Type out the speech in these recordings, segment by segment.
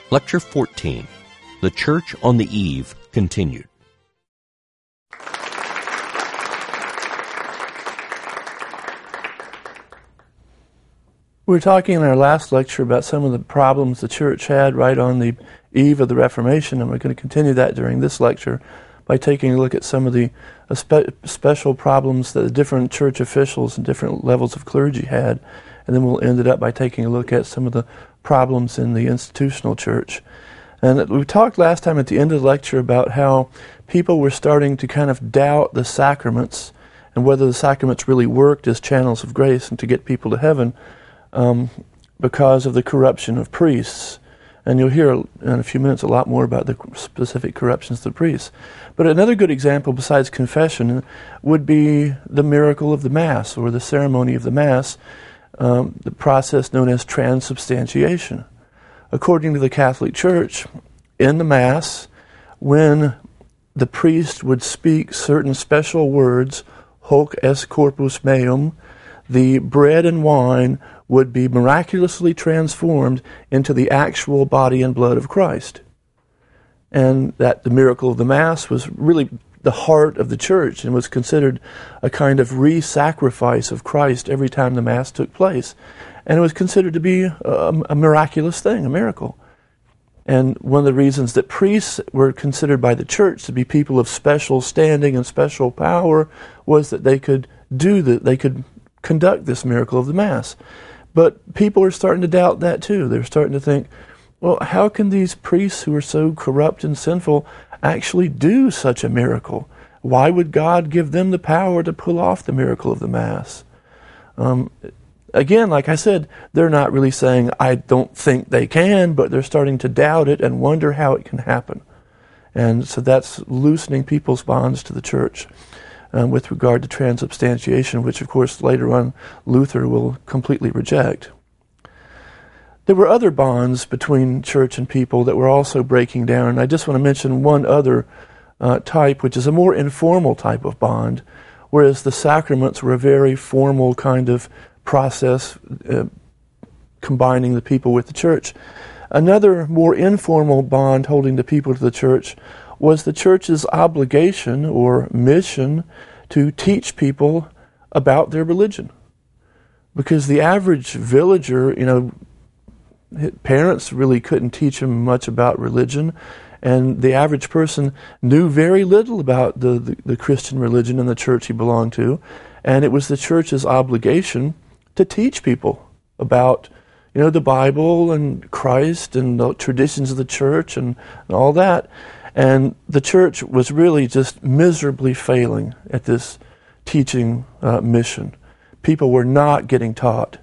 Lecture 14, The Church on the Eve, continued. We were talking in our last lecture about some of the problems the church had right on the eve of the Reformation, and we're going to continue that during this lecture by taking a look at some of the special problems that the different church officials and different levels of clergy had, and then we'll end it up by taking a look at some of the problems in the institutional church. And we talked last time at the end of the lecture about how people were starting to kind of doubt the sacraments and whether the sacraments really worked as channels of grace and to get people to heaven, because of the corruption of priests. And you'll hear in a few minutes a lot more about the specific corruptions of the priests. But another good example besides confession would be the miracle of the Mass, or the ceremony of the Mass, the process known as transubstantiation. According to the Catholic Church, in the Mass, when the priest would speak certain special words, hoc est corpus meum, the bread and wine would be miraculously transformed into the actual body and blood of Christ. And that the miracle of the Mass was really the heart of the church and was considered a kind of re-sacrifice of Christ every time the Mass took place. And it was considered to be a miraculous thing, a miracle. And one of the reasons that priests were considered by the church to be people of special standing and special power was that they could they could conduct this miracle of the Mass. But people are starting to doubt that too. They're starting to think, well, how can these priests who are so corrupt and sinful actually do such a miracle? Why would God give them the power to pull off the miracle of the Mass? Again, like I said, they're not really saying, I don't think they can, but they're starting to doubt it and wonder how it can happen. And so that's loosening people's bonds to the church. With regard to transubstantiation, which of course later on Luther will completely reject. There were other bonds between church and people that were also breaking down, and I just want to mention one other type, which is a more informal type of bond, whereas the sacraments were a very formal kind of process combining the people with the church. Another more informal bond holding the people to the church was the church's obligation or mission to teach people about their religion. Because the average villager, parents really couldn't teach him much about religion, and the average person knew very little about the Christian religion and the church he belonged to, and it was the church's obligation to teach people about the Bible and Christ and the traditions of the church and all that. And the church was really just miserably failing at this teaching mission. People were not getting taught.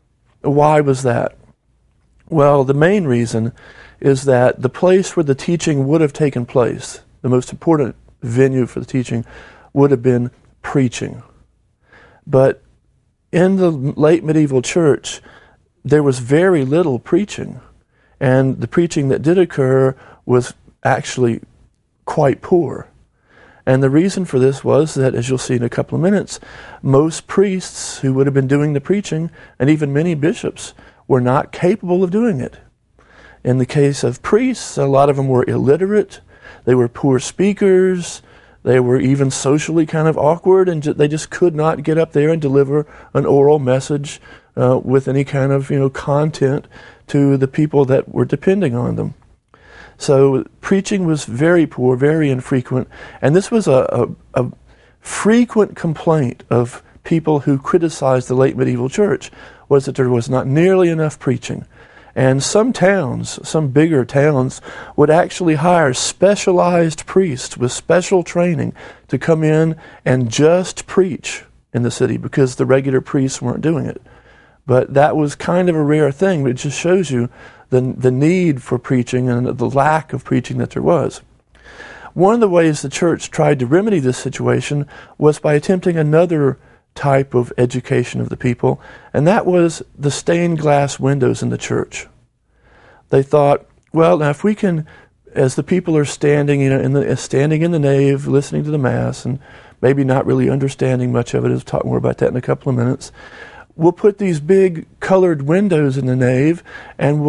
Why was that? Well, the main reason is that the place where the teaching would have taken place, the most important venue for the teaching, would have been preaching. But in the late medieval church, there was very little preaching. And the preaching that did occur was actually quite poor. And the reason for this was that, as you'll see in a couple of minutes, most priests who would have been doing the preaching, and even many bishops, were not capable of doing it. In the case of priests, a lot of them were illiterate, they were poor speakers, they were even socially kind of awkward, and they just could not get up there and deliver an oral message with any kind of content to the people that were depending on them. So preaching was very poor, very infrequent, and this was a frequent complaint of people who criticized the late medieval church, was that there was not nearly enough preaching. And some towns, some bigger towns, would actually hire specialized priests with special training to come in and just preach in the city because the regular priests weren't doing it. But that was kind of a rare thing, but it just shows you the need for preaching and the lack of preaching that there was. One of the ways the church tried to remedy this situation was by attempting another type of education of the people, and that was the stained glass windows in the church. They thought, well, now if we can, as the people are standing, standing in the nave, listening to the Mass, and maybe not really understanding much of it, I'll talk more about that in a couple of minutes, we'll put these big colored windows in the nave, and we'll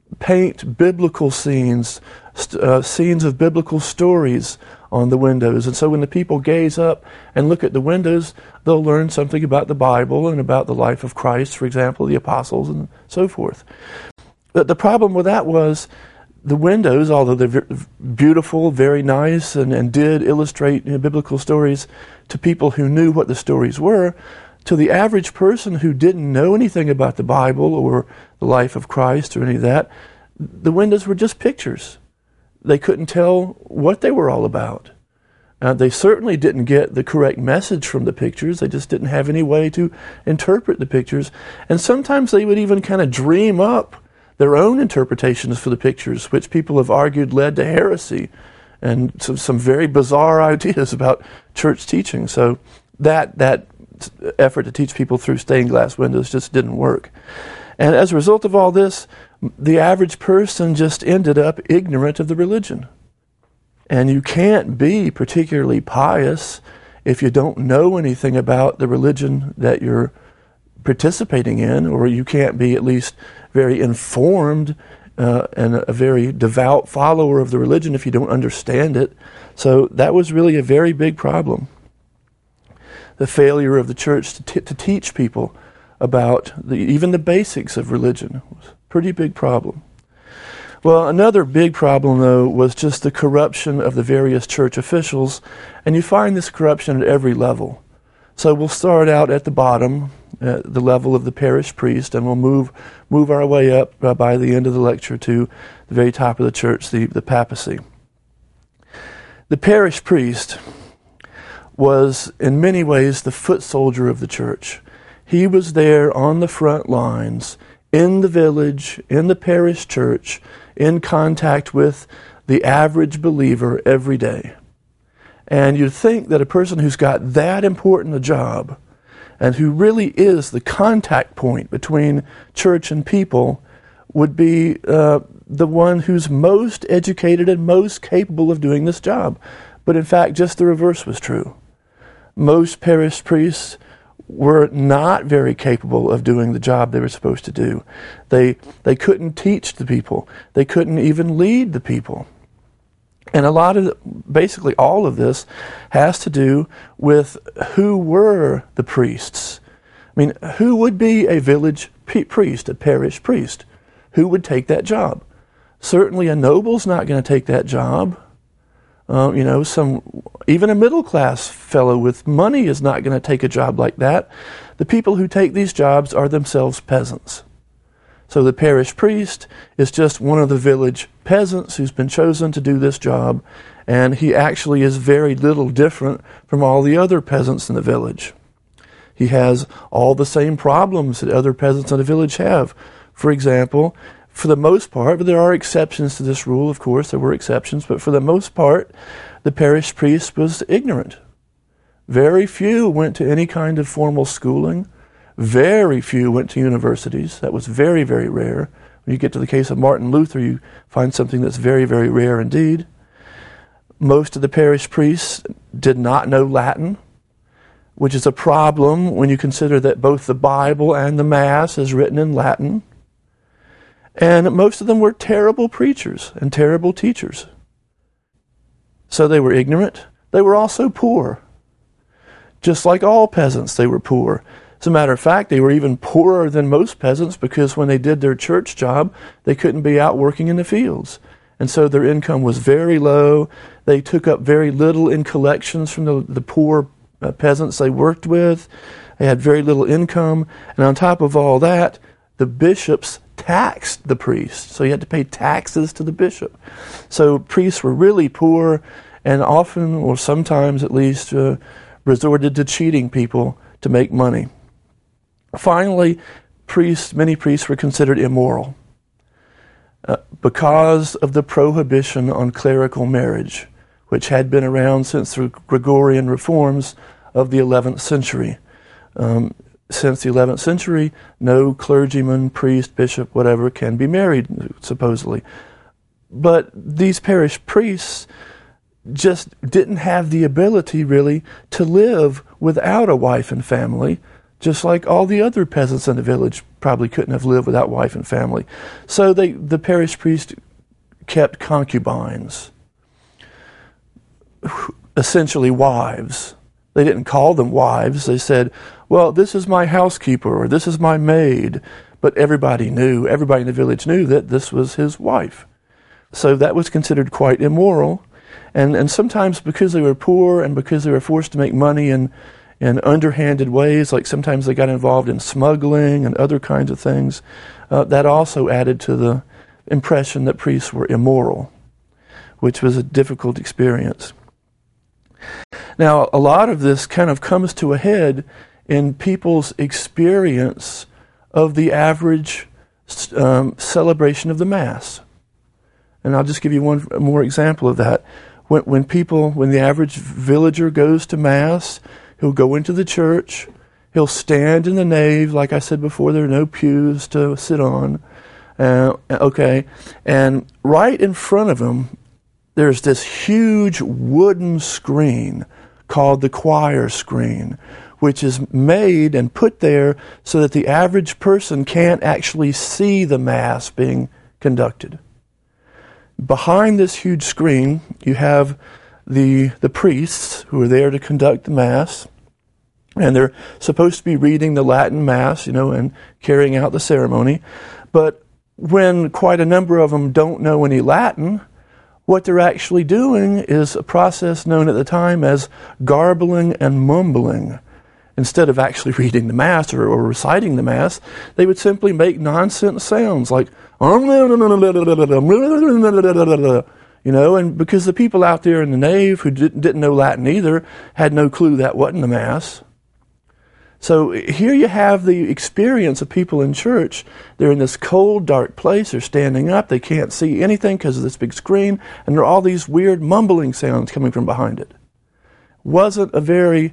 paint biblical scenes, scenes of biblical stories on the windows. And so when the people gaze up and look at the windows, they'll learn something about the Bible and about the life of Christ, for example, the apostles and so forth. But the problem with that was the windows, although they're beautiful, very nice, and did illustrate biblical stories to people who knew what the stories were, to the average person who didn't know anything about the Bible or the life of Christ or any of that, the windows were just pictures. They couldn't tell what they were all about. They certainly didn't get the correct message from the pictures. They just didn't have any way to interpret the pictures. And sometimes they would even kind of dream up their own interpretations for the pictures, which people have argued led to heresy and some very bizarre ideas about church teaching. So that effort to teach people through stained glass windows just didn't work. And as a result of all this, the average person just ended up ignorant of the religion. And you can't be particularly pious if you don't know anything about the religion that you're participating in, or you can't be at least very informed and a very devout follower of the religion if you don't understand it. So that was really a very big problem. The failure of the church to teach people about even the basics of religion was a pretty big problem. Well, another big problem, though, was just the corruption of the various church officials, and you find this corruption at every level. So we'll start out at the bottom, at the level of the parish priest, and we'll move our way up by the end of the lecture to the very top of the church, the papacy. The parish priest was in many ways the foot soldier of the church. He was there on the front lines, in the village, in the parish church, in contact with the average believer every day. And you'd think that a person who's got that important a job, and who really is the contact point between church and people, would be the one who's most educated and most capable of doing this job. But in fact, just the reverse was true. Most parish priests were not very capable of doing the job they were supposed to do. They couldn't teach the people. They couldn't even lead the people. And basically all of this has to do with who were the priests. I mean, who would be a village priest, a parish priest? Who would take that job? Certainly a noble's not going to take that job. Even a middle-class fellow with money is not going to take a job like that. The people who take these jobs are themselves peasants. So the parish priest is just one of the village peasants who's been chosen to do this job, and he actually is very little different from all the other peasants in the village. He has all the same problems that other peasants in the village have. For example, for the most part, but there are exceptions to this rule, of course, there were exceptions, but for the most part, the parish priest was ignorant. Very few went to any kind of formal schooling. Very few went to universities. That was very, very rare. When you get to the case of Martin Luther, you find something that's very, very rare indeed. Most of the parish priests did not know Latin, which is a problem when you consider that both the Bible and the Mass is written in Latin. And most of them were terrible preachers and terrible teachers. So they were ignorant. They were also poor. Just like all peasants, they were poor. As a matter of fact, they were even poorer than most peasants because when they did their church job, they couldn't be out working in the fields. And so their income was very low. They took up very little in collections from the poor peasants they worked with. They had very little income. And on top of all that, the bishops taxed the priests. So you had to pay taxes to the bishop. So priests were really poor and often, or sometimes at least, resorted to cheating people to make money. Finally, many priests were considered immoral because of the prohibition on clerical marriage, which had been around since the Gregorian reforms of the 11th century. Since the 11th century, no clergyman, priest, bishop, whatever, can be married, supposedly. But these parish priests just didn't have the ability, really, to live without a wife and family, just like all the other peasants in the village probably couldn't have lived without wife and family. So the parish priest kept concubines, essentially wives. They didn't call them wives. They said, well, this is my housekeeper, or this is my maid. But everybody in the village knew that this was his wife. So that was considered quite immoral. And sometimes because they were poor and because they were forced to make money in underhanded ways, like sometimes they got involved in smuggling and other kinds of things, that also added to the impression that priests were immoral, which was a difficult experience. Now, a lot of this kind of comes to a head in people's experience of the average celebration of the Mass. And I'll just give you one more example of that. When the average villager goes to Mass, he'll go into the church, he'll stand in the nave. Like I said before, there are no pews to sit on. And right in front of him, there's this huge wooden screen called the choir screen, which is made and put there so that the average person can't actually see the Mass being conducted. Behind this huge screen, you have the priests who are there to conduct the Mass, and they're supposed to be reading the Latin Mass, and carrying out the ceremony. But when quite a number of them don't know any Latin, what they're actually doing is a process known at the time as garbling and mumbling. Instead of actually reading the Mass or reciting the Mass, they would simply make nonsense sounds like, and because the people out there in the nave who didn't know Latin either had no clue that wasn't the Mass. So here you have the experience of people in church. They're in this cold, dark place. They're standing up. They can't see anything because of this big screen. And there are all these weird mumbling sounds coming from behind it. Wasn't a very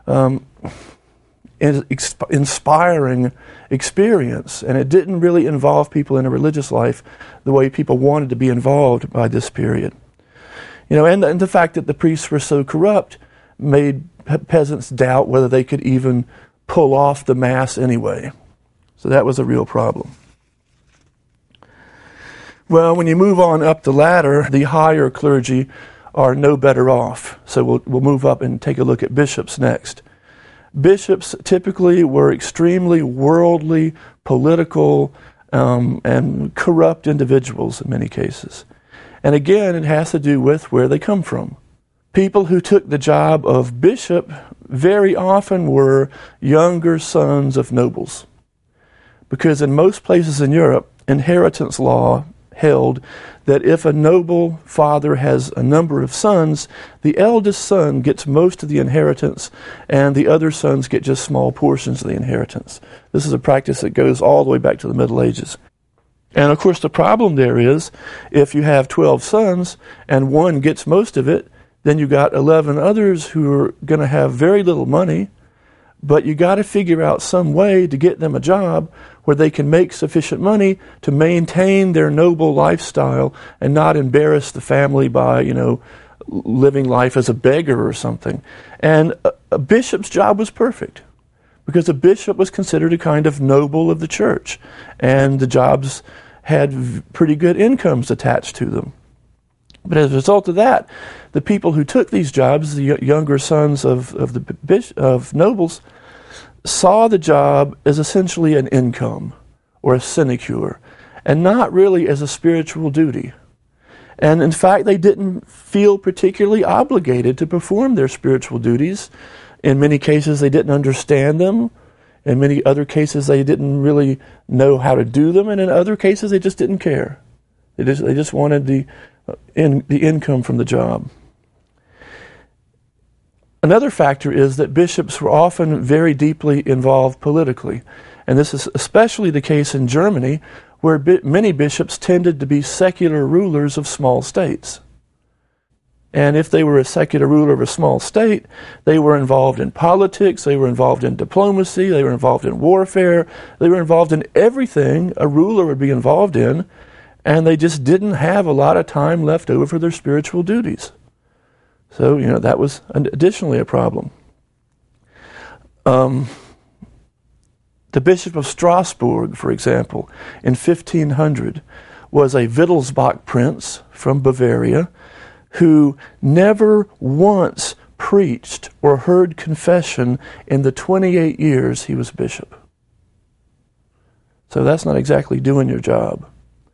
inspiring experience. And it didn't really involve people in a religious life the way people wanted to be involved by this period. And the fact that the priests were so corrupt made peasants doubt whether they could even pull off the Mass anyway. So that was a real problem. Well, when you move on up the ladder, the higher clergy are no better off. So we'll move up and take a look at bishops next. Bishops typically were extremely worldly, political, and corrupt individuals in many cases. And again, it has to do with where they come from. People who took the job of bishop very often were younger sons of nobles. Because in most places in Europe, inheritance law held that if a noble father has a number of sons, the eldest son gets most of the inheritance and the other sons get just small portions of the inheritance. This is a practice that goes all the way back to the Middle Ages. And of course the problem there is, if you have 12 sons and one gets most of it, then you got 11 others who are going to have very little money, but you got to figure out some way to get them a job where they can make sufficient money to maintain their noble lifestyle and not embarrass the family by, living life as a beggar or something. And a bishop's job was perfect because a bishop was considered a kind of noble of the church, and the jobs had pretty good incomes attached to them. But as a result of that, the people who took these jobs, the younger sons of nobles, saw the job as essentially an income or a sinecure, and not really as a spiritual duty. And in fact, they didn't feel particularly obligated to perform their spiritual duties. In many cases, they didn't understand them. In many other cases, they didn't really know how to do them. And in other cases, they just didn't care. They just wanted the income from the job. Another factor is that bishops were often very deeply involved politically. And this is especially the case in Germany, where many bishops tended to be secular rulers of small states. And if they were a secular ruler of a small state, they were involved in politics, they were involved in diplomacy, they were involved in warfare, they were involved in everything a ruler would be involved in, and they just didn't have a lot of time left over for their spiritual duties. So, that was additionally a problem. The Bishop of Strasbourg, for example, in 1500, was a Wittelsbach prince from Bavaria who never once preached or heard confession in the 28 years he was bishop. So that's not exactly doing your job.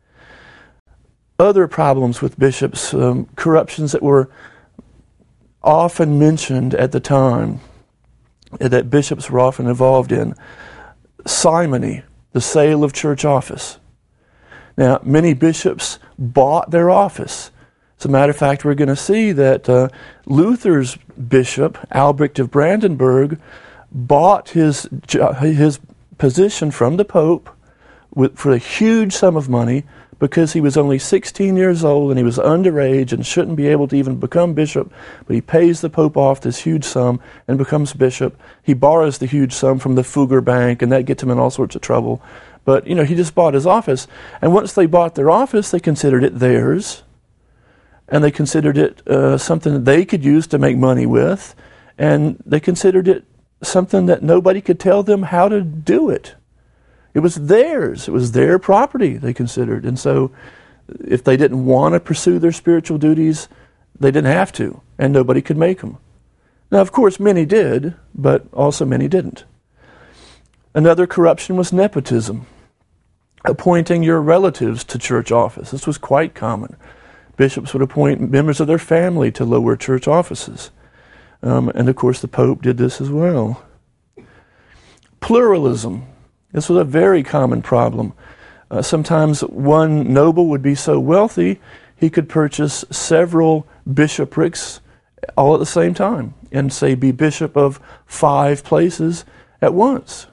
Other problems with bishops, corruptions that were often mentioned at the time, that bishops were often involved in. Simony, the sale of church office. Now, many bishops bought their office. As a matter of fact, we're going to see that Luther's bishop, Albrecht of Brandenburg, bought his position from the Pope for a huge sum of money because he was only 16 years old and he was underage and shouldn't be able to even become bishop, but he pays the Pope off this huge sum and becomes bishop. He borrows the huge sum from the Fugger Bank, and that gets him in all sorts of trouble. But, he just bought his office. And once they bought their office, they considered it theirs, and they considered it something that they could use to make money with, and they considered it something that nobody could tell them how to do it. It was theirs. It was their property, they considered. And so if they didn't want to pursue their spiritual duties, they didn't have to, and nobody could make them. Now, of course, many did, but also many didn't. Another corruption was nepotism, appointing your relatives to church office. This was quite common. Bishops would appoint members of their family to lower church offices. And, of course, the Pope did this as well. Pluralism. This was a very common problem. Sometimes one noble would be so wealthy he could purchase several bishoprics all at the same time and, say, be bishop of 5 places at once,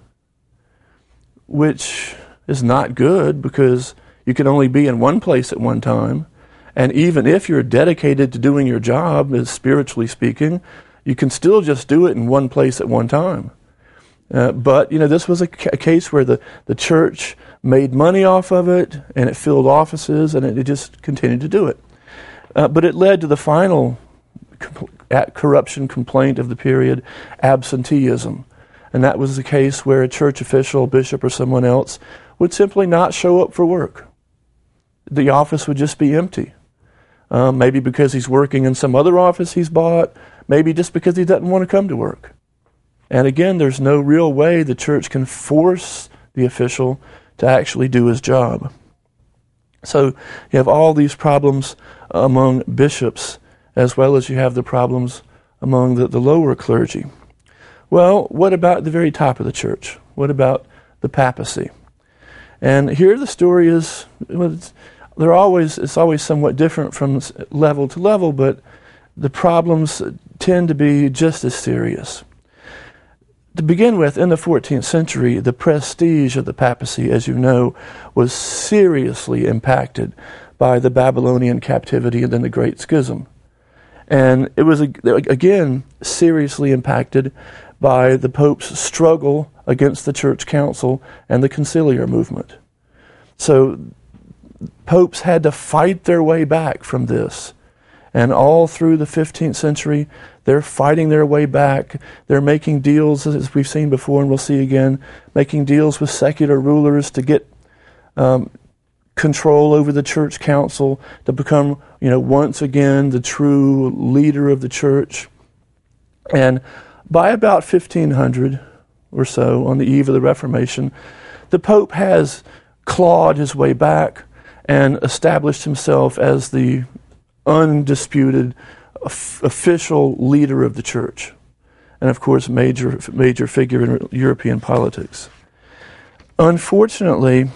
which is not good because you can only be in one place at one time. And even if you're dedicated to doing your job, as spiritually speaking, you can still just do it in one place at one time. But this was a case where the church made money off of it, and it filled offices, and it just continued to do it. But it led to the final corruption complaint of the period, absenteeism. And that was the case where a church official, bishop, or someone else would simply not show up for work. The office would just be empty. Maybe because he's working in some other office he's bought, maybe just because he doesn't want to come to work. And again, there's no real way the church can force the official to actually do his job. So you have all these problems among bishops, as well as you have the problems among the lower clergy. Well, what about the very top of the church? What about the papacy? And here the story is, it's always somewhat different from level to level, but the problems tend to be just as serious. To begin with, in the 14th century, the prestige of the papacy, as you know, was seriously impacted by the Babylonian captivity and then the Great Schism. And it was, again, seriously impacted by the Pope's struggle against the Church Council and the conciliar movement. So popes had to fight their way back from this. And all through the 15th century, they're fighting their way back. They're making deals, as we've seen before and we'll see again, making deals with secular rulers to get control over the church council, to become, once again the true leader of the church. And by about 1500 or so, on the eve of the Reformation, the Pope has clawed his way back and established himself as the undisputed official leader of the church, and of course major figure in European politics. Unfortunately,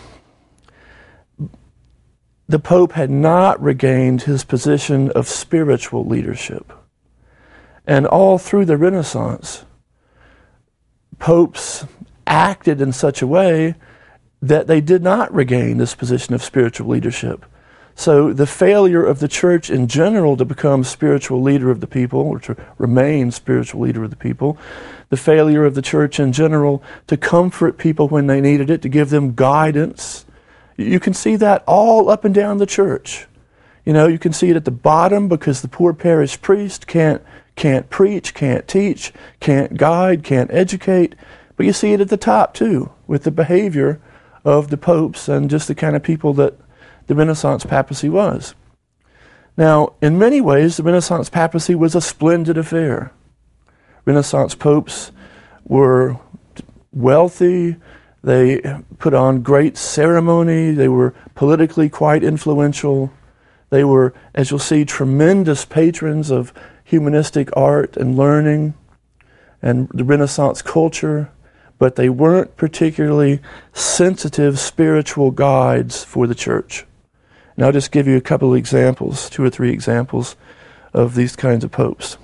the Pope had not regained his position of spiritual leadership. And all through the Renaissance, popes acted in such a way that they did not regain this position of spiritual leadership. So the failure of the church in general to become spiritual leader of the people, or to remain spiritual leader of the people, the failure of the church in general to comfort people when they needed it, to give them guidance, you can see that all up and down the church. You can see it at the bottom because the poor parish priest can't preach, can't teach, can't guide, can't educate. But you see it at the top too, with the behavior of the popes and just the kind of people that the Renaissance papacy was. Now, in many ways, the Renaissance papacy was a splendid affair. Renaissance popes were wealthy, they put on great ceremony, they were politically quite influential, they were, as you'll see, tremendous patrons of humanistic art and learning and the Renaissance culture, but they weren't particularly sensitive spiritual guides for the church. And I'll just give you a couple of examples, 2 or 3 examples of these kinds of popes.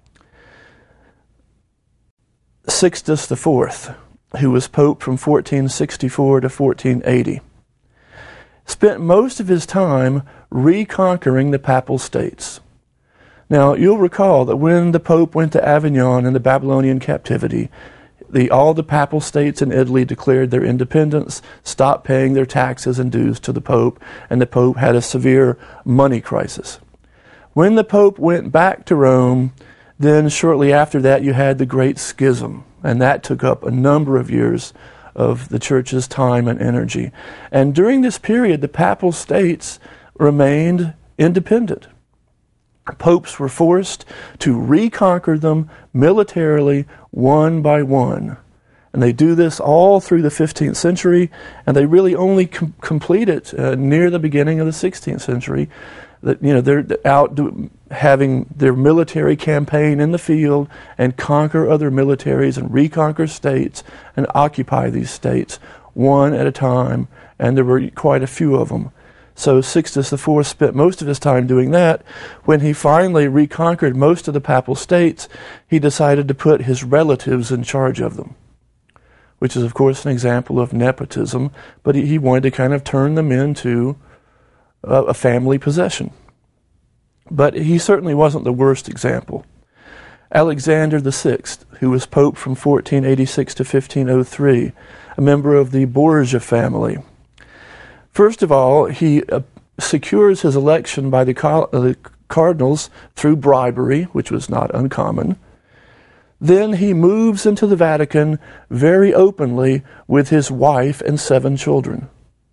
Sixtus IV, who was pope from 1464 to 1480, spent most of his time reconquering the papal states. Now, you'll recall that when the pope went to Avignon in the Babylonian captivity, all the papal states in Italy declared their independence, stopped paying their taxes and dues to the pope, and the pope had a severe money crisis. When the pope went back to Rome, then shortly after that you had the Great Schism, and that took up a number of years of the church's time and energy. And during this period, the papal states remained independent. Popes were forced to reconquer them militarily one by one. And they do this all through the 15th century, and they really only complete it near the beginning of the 16th century. That, they're out having their military campaign in the field and conquer other militaries and reconquer states and occupy these states one at a time, and there were quite a few of them. So Sixtus IV spent most of his time doing that. When he finally reconquered most of the papal states, he decided to put his relatives in charge of them, which is, of course, an example of nepotism, but he wanted to kind of turn them into a family possession. But he certainly wasn't the worst example. Alexander VI, who was pope from 1486 to 1503, a member of the Borgia family. First of all, he secures his election by the cardinals through bribery, which was not uncommon. Then he moves into the Vatican very openly with his wife and 7 children.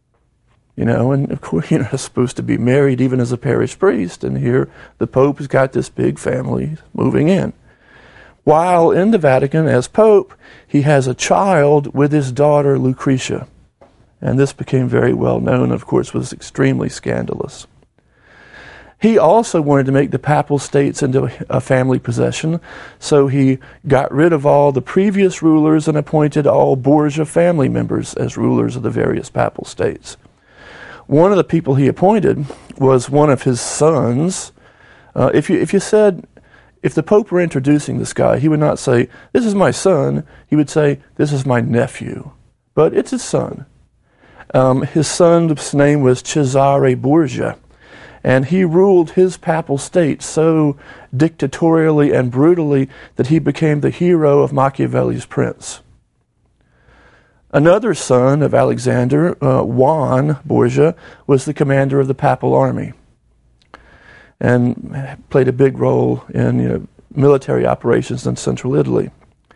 And of course, you're not supposed to be married even as a parish priest, and here the Pope has got this big family moving in. While in the Vatican as Pope, he has a child with his daughter Lucretia. And this became very well known, of course, was extremely scandalous. He also wanted to make the papal states into a family possession, so he got rid of all the previous rulers and appointed all Borgia family members as rulers of the various papal states. One of the people he appointed was one of his sons. If the Pope were introducing this guy, he would not say, "This is my son." He would say, "This is my nephew." But it's his son. His son's name was Cesare Borgia, and he ruled his papal state so dictatorially and brutally that he became the hero of Machiavelli's Prince. Another son of Alexander, Juan Borgia, was the commander of the papal army and played a big role in military operations in central Italy.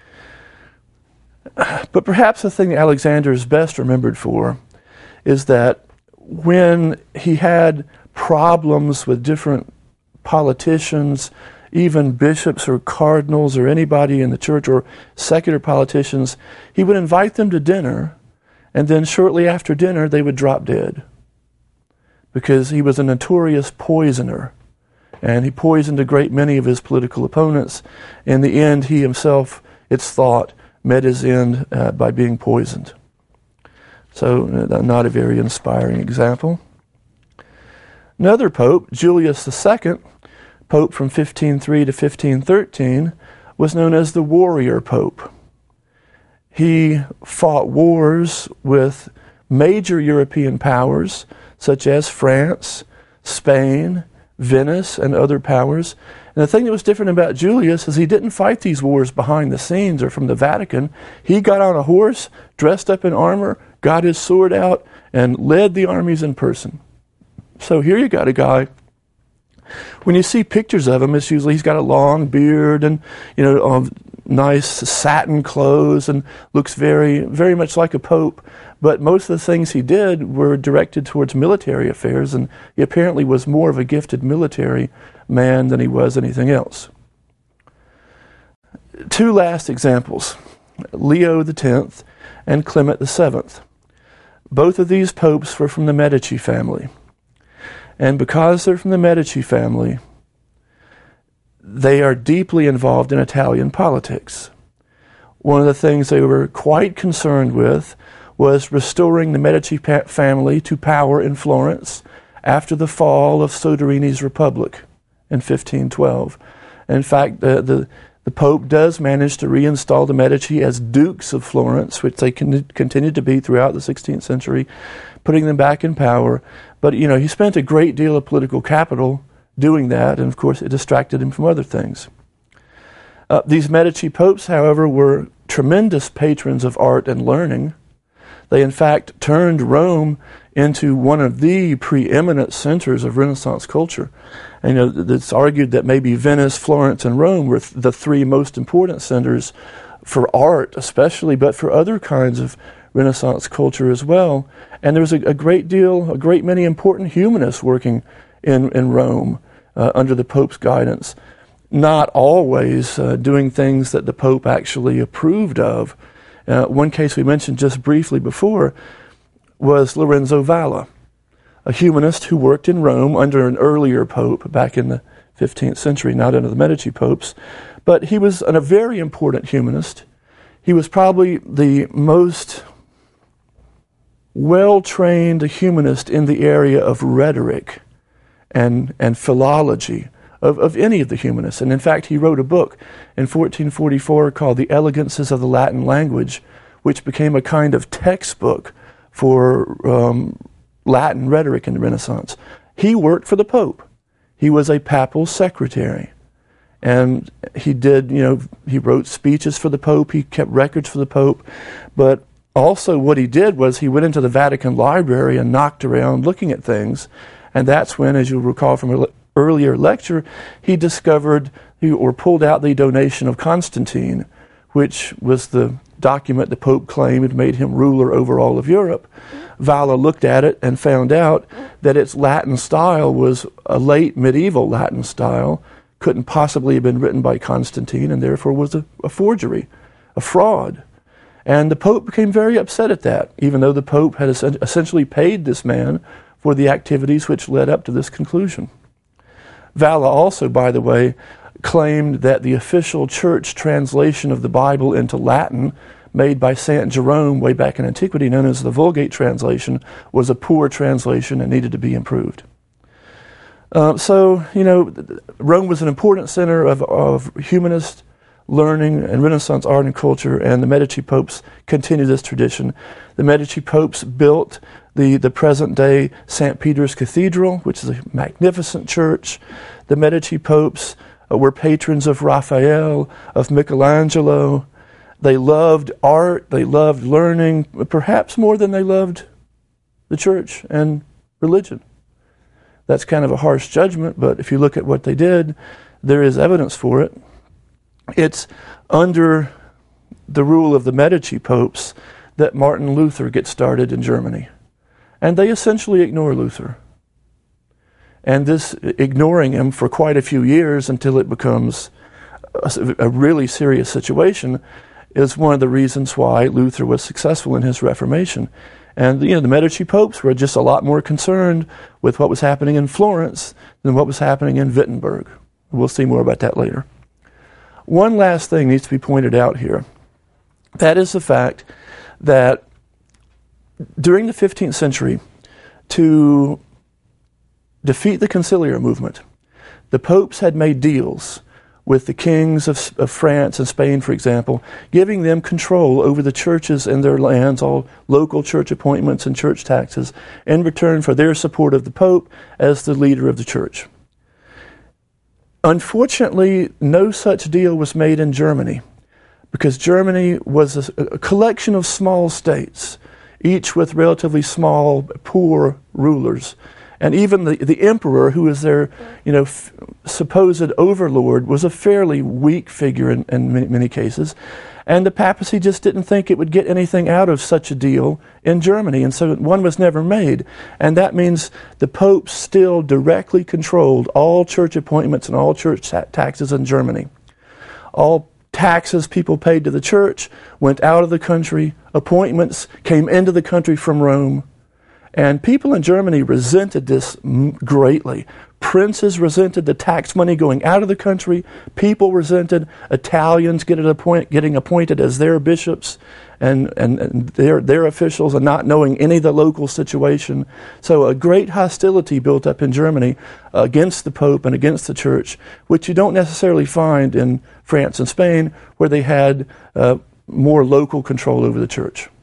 But perhaps the thing Alexander is best remembered for is that when he had problems with different politicians, even bishops or cardinals or anybody in the church or secular politicians, he would invite them to dinner, and then shortly after dinner they would drop dead because he was a notorious poisoner, and he poisoned a great many of his political opponents. In the end, he himself, it's thought, met his end by being poisoned. So not a very inspiring example. Another pope, Julius II, pope from 1503 to 1513, was known as the warrior pope. He fought wars with major European powers such as France, Spain, Venice, and other powers. And the thing that was different about Julius is he didn't fight these wars behind the scenes or from the Vatican. He got on a horse, dressed up in armor, got his sword out, and led the armies in person. So here you got a guy. When you see pictures of him, it's usually he's got a long beard and nice satin clothes and looks very, very much like a pope. But most of the things he did were directed towards military affairs, and he apparently was more of a gifted military man than he was anything else. Two last examples, Leo X and Clement VII. Both of these popes were from the Medici family. And because they're from the Medici family, they are deeply involved in Italian politics. One of the things they were quite concerned with was restoring the Medici family to power in Florence after the fall of Soderini's Republic in 1512. In fact, the Pope does manage to reinstall the Medici as dukes of Florence, which they continued to be throughout the 16th century, putting them back in power. But, he spent a great deal of political capital doing that, and of course it distracted him from other things. These Medici popes, however, were tremendous patrons of art and learning. They, in fact, turned Rome into one of the preeminent centers of Renaissance culture. And, it's argued that maybe Venice, Florence, and Rome were the three most important centers for art especially, but for other kinds of Renaissance culture as well. And there was a great many important humanists working in Rome under the Pope's guidance, not always doing things that the Pope actually approved of. One case we mentioned just briefly before was Lorenzo Valla, a humanist who worked in Rome under an earlier pope back in the 15th century, not under the Medici popes, but he was a very important humanist. He was probably the most well-trained humanist in the area of rhetoric and philology of any of the humanists. And in fact, he wrote a book in 1444 called The Elegances of the Latin Language, which became a kind of textbook for Latin rhetoric in the Renaissance. He worked for the Pope. He was a papal secretary. And he did, he wrote speeches for the Pope, he kept records for the Pope, but also what he did was he went into the Vatican Library and knocked around looking at things, and that's when, as you'll recall from an earlier lecture, he discovered or pulled out the donation of Constantine, which was the document the Pope claimed had made him ruler over all of Europe. Valla looked at it and found out that its Latin style was a late medieval Latin style, couldn't possibly have been written by Constantine, and therefore was a forgery, a fraud. And the Pope became very upset at that, even though the Pope had essentially paid this man for the activities which led up to this conclusion. Valla also, by the way, claimed that the official church translation of the Bible into Latin, made by St. Jerome way back in antiquity, known as the Vulgate translation, was a poor translation and needed to be improved. So, Rome was an important center of humanist learning and Renaissance art and culture, and the Medici popes continued this tradition. The Medici popes built the present-day St. Peter's Cathedral, which is a magnificent church. The Medici popes were patrons of Raphael, of Michelangelo. They loved art, they loved learning, perhaps more than they loved the church and religion. That's kind of a harsh judgment, but if you look at what they did, there is evidence for it. It's under the rule of the Medici popes that Martin Luther gets started in Germany. And they essentially ignore Luther. And this ignoring him for quite a few years until it becomes a really serious situation is one of the reasons why Luther was successful in his Reformation. And the Medici popes were just a lot more concerned with what was happening in Florence than what was happening in Wittenberg. We'll see more about that later. One last thing needs to be pointed out here. That is the fact that during the 15th century, to defeat the conciliar movement, the popes had made deals with the kings of France and Spain, for example, giving them control over the churches and their lands, all local church appointments and church taxes, in return for their support of the Pope as the leader of the church. Unfortunately, no such deal was made in Germany, because Germany was a collection of small states, each with relatively small, poor rulers. And even the emperor, who was their supposed overlord, was a fairly weak figure in many cases. And the papacy just didn't think it would get anything out of such a deal in Germany, and so one was never made. And that means the Pope still directly controlled all church appointments and all church taxes in Germany. All taxes people paid to the church went out of the country. Appointments came into the country from Rome. And people in Germany resented this greatly. Princes resented the tax money going out of the country. People resented Italians getting appointed as their bishops and their officials and not knowing any of the local situation. So a great hostility built up in Germany against the Pope and against the Church, which you don't necessarily find in France and Spain, where they had more local control over the Church.